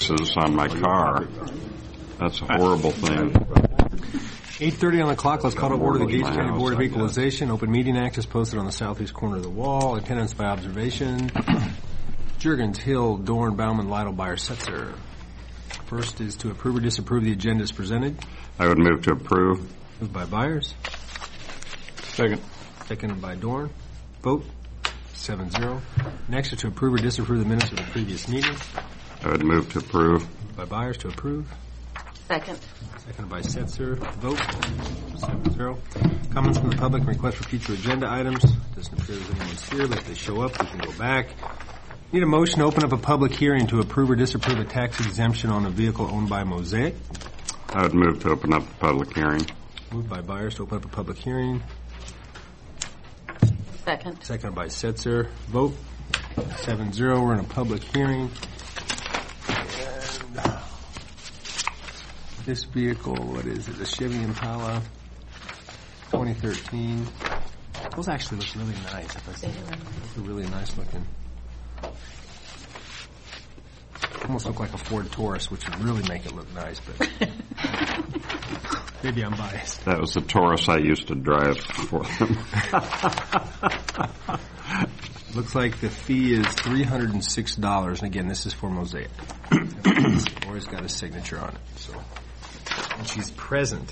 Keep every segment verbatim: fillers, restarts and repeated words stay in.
taxes on my car. That's a horrible thing. eight thirty on the clock. Let's call to order the Gage County Board of Equalization. Open Meeting Act is posted on the southeast corner of the wall. Attendance by observation. Juergens, Hill, Dorn, Bauman, Lytle, Beyer, Setzer. First is to approve or disapprove the agenda as presented. I would move to approve. Moved by Byers. Second. Seconded by Dorn. Vote seven zero. Next is to approve or disapprove the minutes of the previous meeting. I would move to approve. Moved by Byers to approve. Second. Seconded by Setzer. Vote seven zero. Comments from the public and requests for future agenda items. Doesn't appear there's anyone's here, but if they show up, we can go back. Need a motion to open up a public hearing to approve or disapprove a tax exemption on a vehicle owned by Mosaic. I would move to open up the public hearing. Moved by Byers to open up a public hearing. Second. Seconded by Setzer. Vote seven zero. We're in a public hearing. And this vehicle, what is it? A Chevy Impala twenty thirteen. Those actually look really nice. If I see them. Those are really nice looking. Almost look like a Ford Taurus, which would really make it look nice, but maybe I'm biased. That was the Taurus I used to drive for them. Looks like the fee is three hundred six dollars, and again, this is for Mosaic. Always got a signature on it, so. And she's present.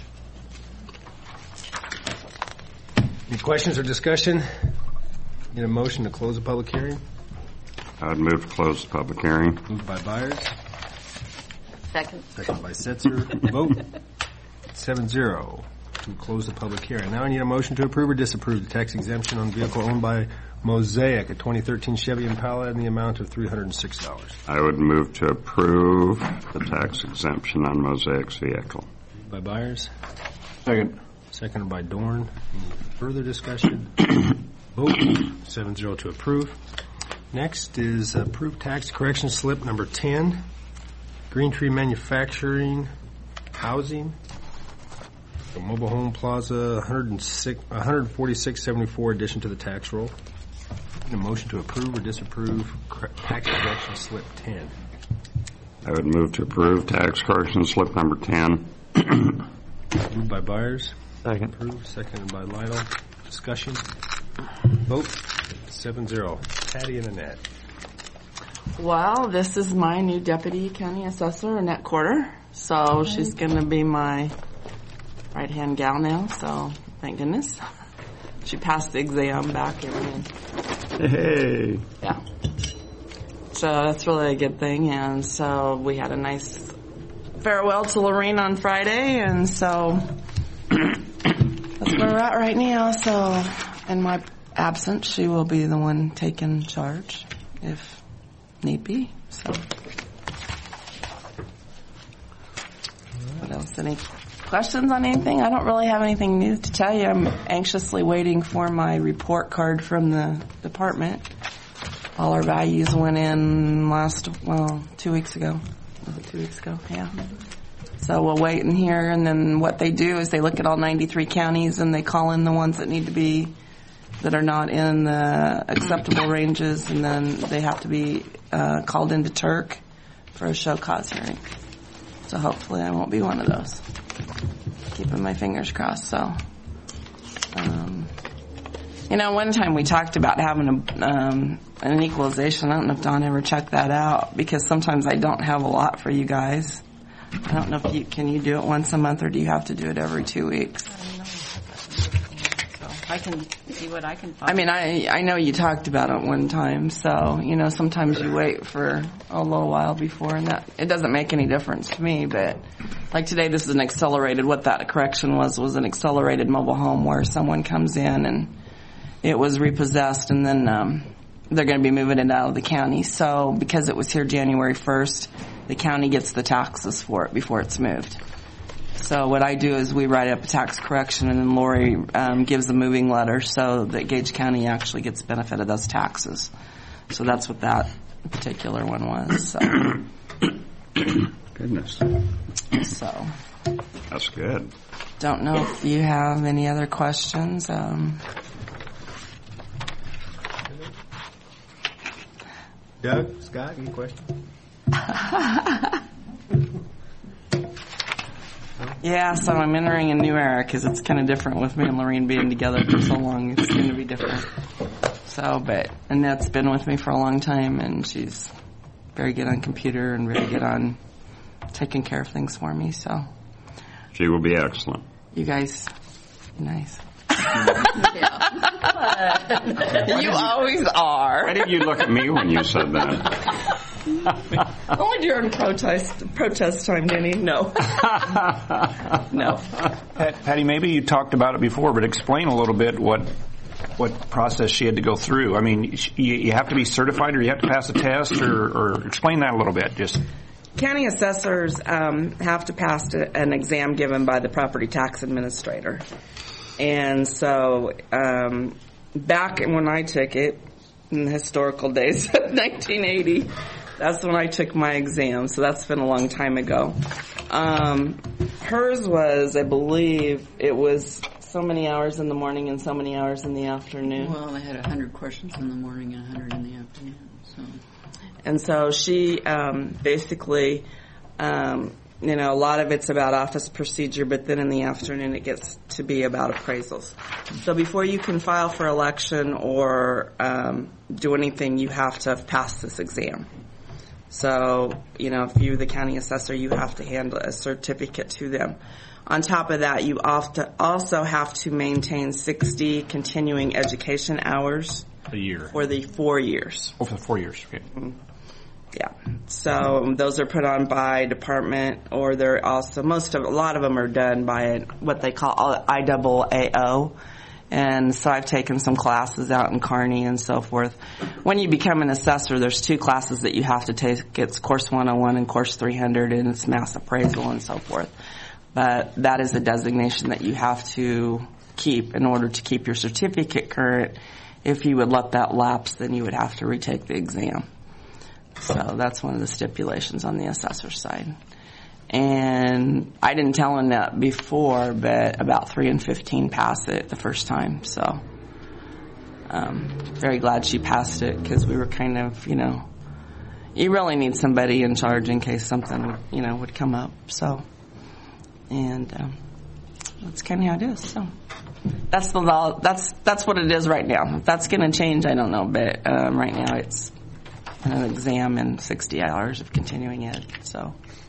Any questions or discussion? Need a motion to close the public hearing? I would move to close the public hearing. Moved by Byers. Second. Second by Setzer. Vote seven zero to close the public hearing. Now I need a motion to approve or disapprove the tax exemption on vehicle owned by Mosaic, a twenty thirteen Chevy Impala, in the amount of three hundred six dollars. I would move to approve the tax exemption on Mosaic's vehicle. Moved by Byers. Second. Seconded by Dorn. Any further discussion? Vote seven zero to approve. Next is approved tax correction slip number ten, Green Tree Manufacturing Housing, the Mobile Home Plaza, one forty-six seventy-four addition to the tax roll. Need a motion to approve or disapprove cor- tax correction slip ten. I would move to approve tax correction slip number ten. Moved by Byers. Second. Approved. Seconded by Lytle. Discussion. Vote seven zero. Patty and Annette. Well, this is my new deputy county assessor, Annette Quarter. So she's going to be my right-hand gal now, so thank goodness. She passed the exam back in. Hey. Yeah. So that's really a good thing. And so we had a nice farewell to Lorene on Friday, and so that's where we're at right now. So in my absence, she will be the one taking charge if need be. So what else? Any questions on anything? I don't really have anything new to tell you. I'm anxiously waiting for my report card from the department. All our values went in last, well, two weeks ago. Was it two weeks ago? Yeah. So we'll wait in here, and then what they do is they look at all ninety-three counties, and they call in the ones that need to be, that are not in the acceptable ranges, and then they have to be uh, called into Turk for a show cause hearing. So hopefully I won't be one of those. Keeping my fingers crossed. So, um, you know, one time we talked about having a, um, an equalization. I don't know if Don ever checked that out, because sometimes I don't have a lot for you guys. I don't know if you, can you do it once a month, or do you have to do it every two weeks? I can see what I can find. I mean, I I know you talked about it one time, so, you know, sometimes you wait for a little while before, and that, it doesn't make any difference to me, but like today, this is an accelerated, what that correction was, was an accelerated mobile home where someone comes in and it was repossessed, and then um, they're going to be moving it out of the county. So because it was here January first, the county gets the taxes for it before it's moved. So what I do is we write up a tax correction, and then Lori um, gives a moving letter so that Gage County actually gets benefit of those taxes. So that's what that particular one was. So. Goodness. So. That's good. Don't know if you have any other questions. Um, Doug, Scott, any questions? Yeah, so I'm entering a new era because it's kind of different with me and Lorene being together for so long. It's going to be different. So, but Annette's been with me for a long time, and she's very good on computer and very good on taking care of things for me. So, She will be excellent. you guys, nice. Yeah. You always are. Why did you look at me when you said that? Only during protest protest time, Denny. No. No. Pat, Patty, maybe you talked about it before, but explain a little bit what what process she had to go through. I mean, you, you have to be certified, or you have to pass a test, or, or explain that a little bit. Just County assessors um, have to pass a, an exam given by the property tax administrator. And so um, back when I took it, in the historical days of nineteen eighty, that's when I took my exam. So that's been a long time ago. Um, hers was, I believe, it was so many hours in the morning and so many hours in the afternoon. Well, they had a hundred questions in the morning and a hundred in the afternoon. So. And so she um, basically, um, you know, a lot of it's about office procedure, but then in the afternoon it gets to be about appraisals. So before you can file for election or um, do anything, you have to have passed this exam. So, you know, if you're the county assessor, you have to hand a certificate to them. On top of that, you also have to maintain sixty continuing education hours a year. for the four years. Oh, for the four years. Okay. Yeah. So those are put on by department, or they're also, most of, a lot of them are done by what they call I A A O. And so I've taken some classes out in Kearney and so forth. When you become an assessor, there's two classes that you have to take. It's Course one oh one and Course three hundred, and it's mass appraisal and so forth. But that is a designation that you have to keep in order to keep your certificate current. If you would let that lapse, then you would have to retake the exam. So that's one of the stipulations on the assessor side. And I didn't tell him that before, but about three and fifteen passed it the first time. So um, very glad she passed it, because we were kind of, you know, you really need somebody in charge in case something, you know, would come up. So, and um, that's kind of how it is. So that's the law. That's that's what it is right now. If that's going to change, I don't know. But um, right now, it's an exam and sixty hours of continuing ed. So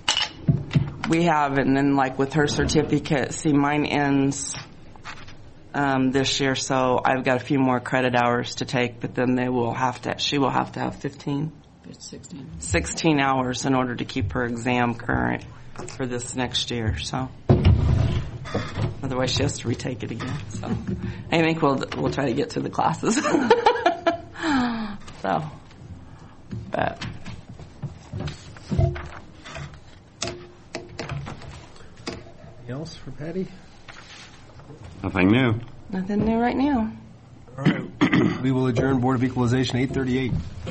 we have, and then like with her certificate, see, mine ends um, this year, so I've got a few more credit hours to take. But then they will have to. She will have to have fifteen. It's sixteen. sixteen hours in order to keep her exam current for this next year. So otherwise, she has to retake it again. So I think we'll we'll try to get to the classes. So, but Anything else for Patty? Nothing new. nothing new right now. All right. We will adjourn Board of Equalization eight thirty-eight.